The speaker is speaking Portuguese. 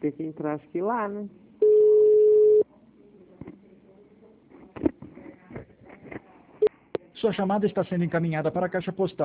ter que entrar, acho que lá, né? Sua chamada está sendo encaminhada para a caixa postal.